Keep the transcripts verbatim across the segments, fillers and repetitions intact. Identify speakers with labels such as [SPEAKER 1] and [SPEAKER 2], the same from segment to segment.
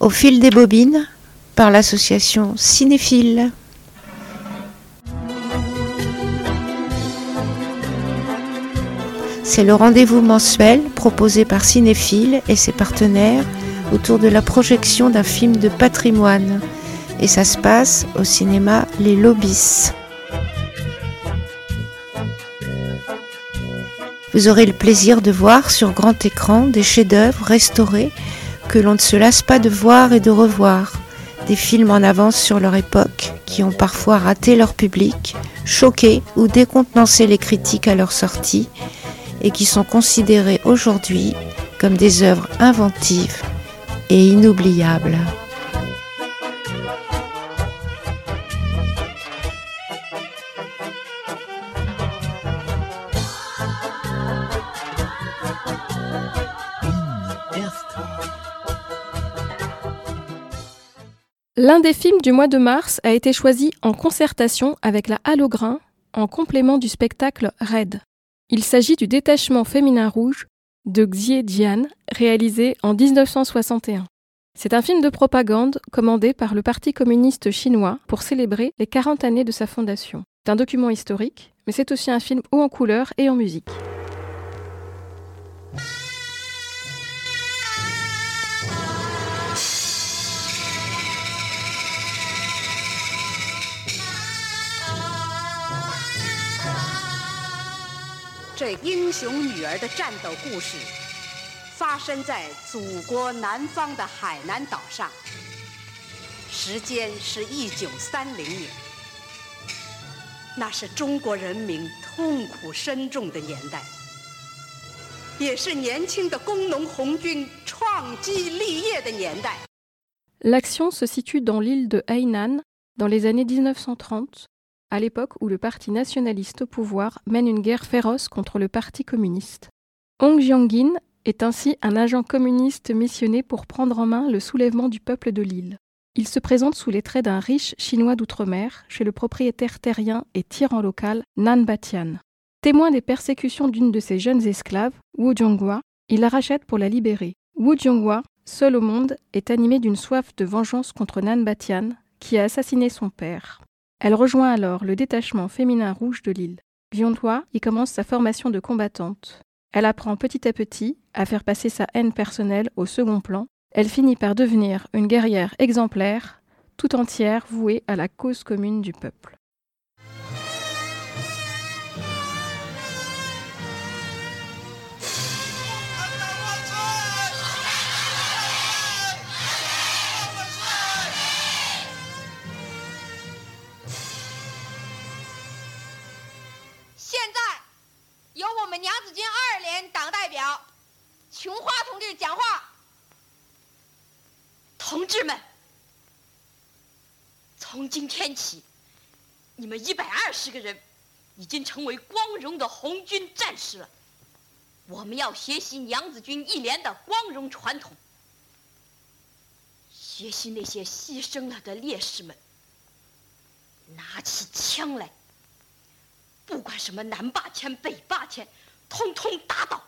[SPEAKER 1] Au fil des bobines, par l'association Cinéphile. C'est le rendez-vous mensuel proposé par Cinéphile et ses partenaires autour de la projection d'un film de patrimoine. Et ça se passe au cinéma Les Lobbies. Vous aurez le plaisir de voir sur grand écran des chefs-d'œuvre restaurés que l'on ne se lasse pas de voir et de revoir. Des films en avance sur leur époque qui ont parfois raté leur public, choqué ou décontenancé les critiques à leur sortie et qui sont considérés aujourd'hui comme des œuvres inventives et inoubliables.
[SPEAKER 2] L'un des films du mois de mars a été choisi en concertation avec la Halle au Grain en complément du spectacle Red. Il s'agit du Détachement féminin rouge de Xie Jian, réalisé en dix-neuf cent soixante et un. C'est un film de propagande commandé par le Parti communiste chinois pour célébrer les quarante années de sa fondation. C'est un document historique, mais c'est aussi un film haut en couleurs et en musique.
[SPEAKER 3] 这英雄女儿的战斗故事发生在祖国南方的海南岛上，时间是一九三零年，那是中国人民痛苦深重的年代，也是年轻的工农红军创基立业的年代。
[SPEAKER 2] L'action se situe dans l'île de Hainan dans les années dix-neuf cent trente, à l'époque où le parti nationaliste au pouvoir mène une guerre féroce contre le parti communiste. Hong Jiangjin est ainsi un agent communiste missionné pour prendre en main le soulèvement du peuple de l'île. Il se présente sous les traits d'un riche chinois d'outre-mer chez le propriétaire terrien et tyran local Nan Batian. Témoin des persécutions d'une de ses jeunes esclaves, Wu Jianghua, il la rachète pour la libérer. Wu Jianghua, seul au monde, est animé d'une soif de vengeance contre Nan Batian, qui a assassiné son père. Elle rejoint alors le détachement féminin rouge de l'île. Jianghua y commence sa formation de combattante. Elle apprend petit à petit à faire passer sa haine personnelle au second plan. Elle finit par devenir une guerrière exemplaire, tout entière vouée à la cause commune du peuple.
[SPEAKER 4] 同志们，从今天起，你们一百二十个人已经成为光荣的红军战士了。我们要学习娘子军一连的光荣传统，学习那些牺牲了的烈士们，拿起枪来，不管什么南霸天、北霸天，通通打倒。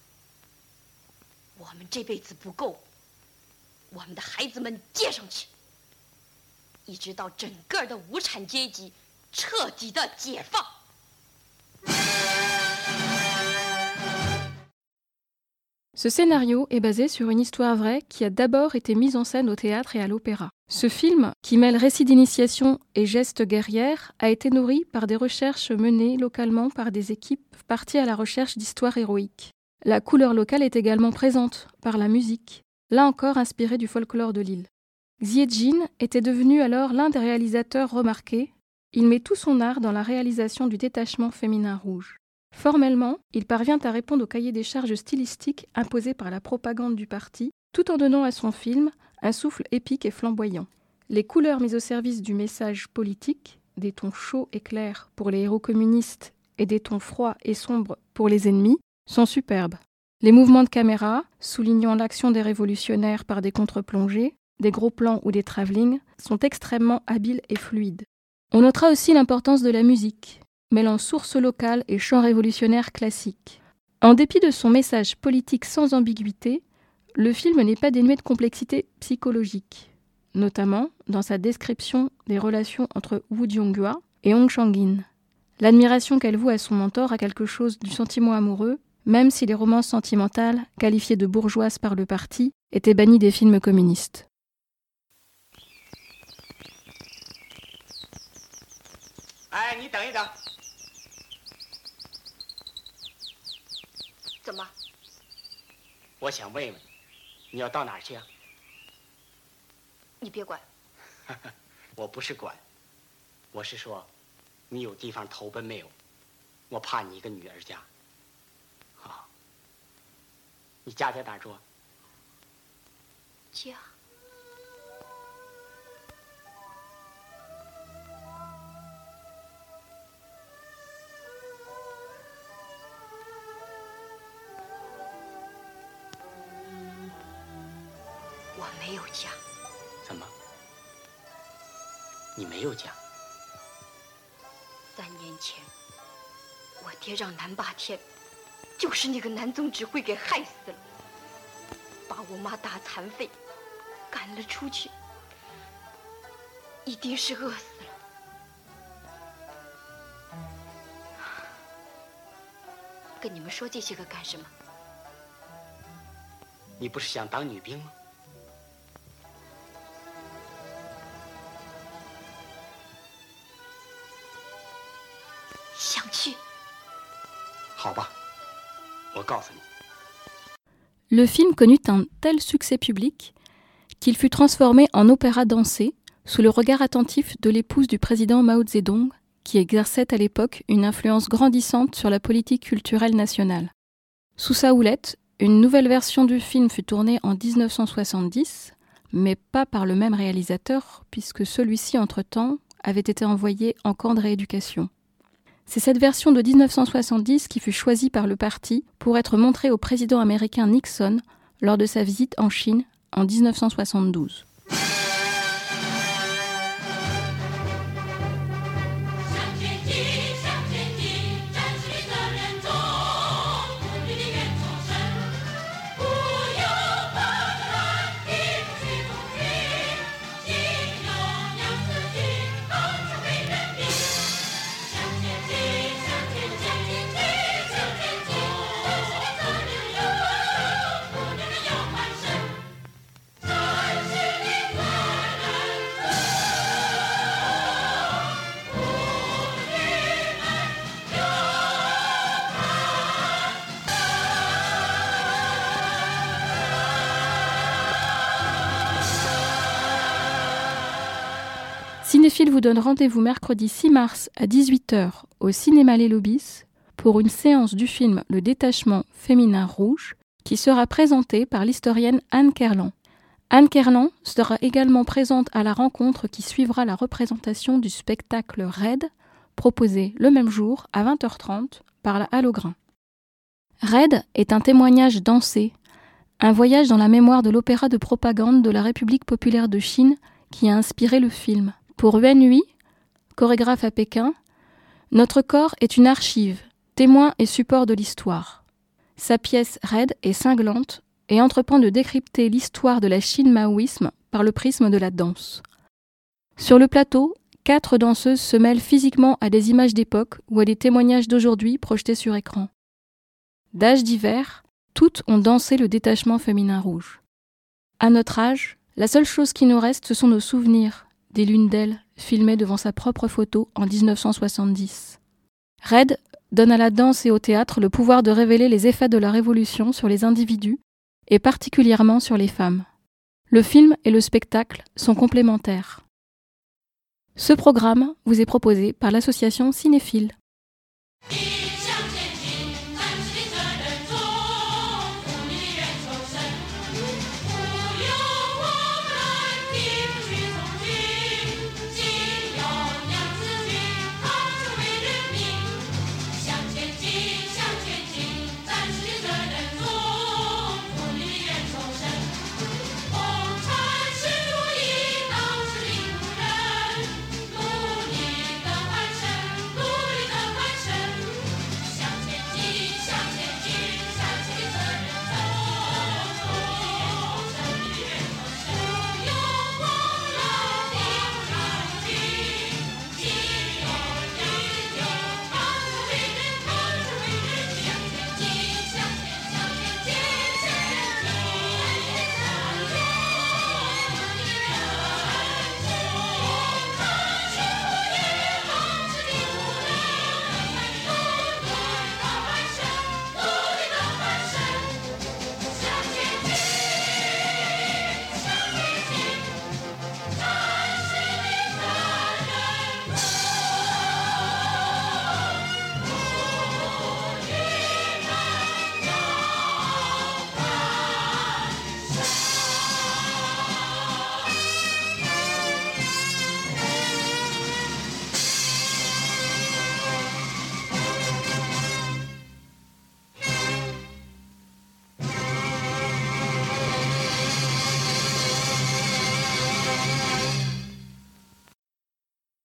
[SPEAKER 4] 我们这辈子不够。 我们的孩子们接上去，一直到整个的无产阶级彻底的解放。
[SPEAKER 2] Ce scénario est basé sur une histoire vraie qui a d'abord été mise en scène au théâtre et à l'opéra. Ce film, qui mêle récits d'initiation et gestes guerrières, a été nourri par des recherches menées localement par des équipes parties à la recherche d'histoires héroïques. La couleur locale est également présente par la musique, là encore inspiré du folklore de l'île. Xie Jian était devenu alors l'un des réalisateurs remarqués. Il met tout son art dans la réalisation du détachement féminin rouge. Formellement, il parvient à répondre au cahier des charges stylistiques imposé par la propagande du parti, tout en donnant à son film un souffle épique et flamboyant. Les couleurs mises au service du message politique, des tons chauds et clairs pour les héros communistes et des tons froids et sombres pour les ennemis, sont superbes. Les mouvements de caméra, soulignant l'action des révolutionnaires par des contre-plongées, des gros plans ou des travelling, sont extrêmement habiles et fluides. On notera aussi l'importance de la musique, mêlant sources locales et chants révolutionnaires classiques. En dépit de son message politique sans ambiguïté, le film n'est pas dénué de complexité psychologique, notamment dans sa description des relations entre Woo Jung-hwa et Hong Chang-in. L'admiration qu'elle voue à son mentor a quelque chose du sentiment amoureux, même si les romances sentimentales, qualifiées de bourgeoises par le parti, étaient bannies des films communistes.
[SPEAKER 5] 哎，你等一等。
[SPEAKER 4] 怎么？
[SPEAKER 5] 我想问问，你要到哪儿去啊？
[SPEAKER 4] 你别管。
[SPEAKER 5] 我不是管，我是说，你有地方投奔没有？我怕你一个女儿家。好，你家在哪儿住？
[SPEAKER 4] 家。 我没有家。
[SPEAKER 5] 怎么？你没有家？
[SPEAKER 4] 三年前，我爹让南霸天，就是那个南总指挥给害死了，把我妈打残废，赶了出去，一定是饿死了。跟你们说这些个干什么？
[SPEAKER 5] 你不是想当女兵吗？
[SPEAKER 4] 想去。
[SPEAKER 5] 好吧，我告诉你。
[SPEAKER 2] Le film connut un tel succès public qu'il fut transformé en opéra dansé sous le regard attentif de l'épouse du président Mao Zedong, qui exerçait à l'époque une influence grandissante sur la politique culturelle nationale. Sous sa houlette, une nouvelle version du film fut tournée en dix-neuf cent soixante-dix, mais pas par le même réalisateur, puisque celui-ci, entre-temps, avait été envoyé en camp de rééducation. C'est cette version de dix-neuf cent soixante-dix qui fut choisie par le parti pour être montrée au président américain Nixon lors de sa visite en Chine en dix-neuf cent soixante-douze. Cinéphile vous donne rendez-vous mercredi six mars à dix-huit heures au cinéma Les Lobis pour une séance du film Le Détachement féminin rouge qui sera présentée par l'historienne Anne Kerlan. Anne Kerlan sera également présente à la rencontre qui suivra la représentation du spectacle Red, proposé le même jour à vingt heures trente par la Halle au Grain. Red est un témoignage dansé, un voyage dans la mémoire de l'opéra de propagande de la République populaire de Chine qui a inspiré le film. Pour Yuan Hui, chorégraphe à Pékin, notre corps est une archive, témoin et support de l'histoire. Sa pièce Red est cinglante et entreprend de décrypter l'histoire de la Chine maoïsme par le prisme de la danse. Sur le plateau, quatre danseuses se mêlent physiquement à des images d'époque ou à des témoignages d'aujourd'hui projetés sur écran. D'âges divers, toutes ont dansé le détachement féminin rouge. À notre âge, la seule chose qui nous reste, ce sont nos souvenirs, des lunes d'elle filmées devant sa propre photo en dix-neuf cent soixante-dix. Red donne à la danse et au théâtre le pouvoir de révéler les effets de la Révolution sur les individus et particulièrement sur les femmes. Le film et le spectacle sont complémentaires. Ce programme vous est proposé par l'association Cinéphile.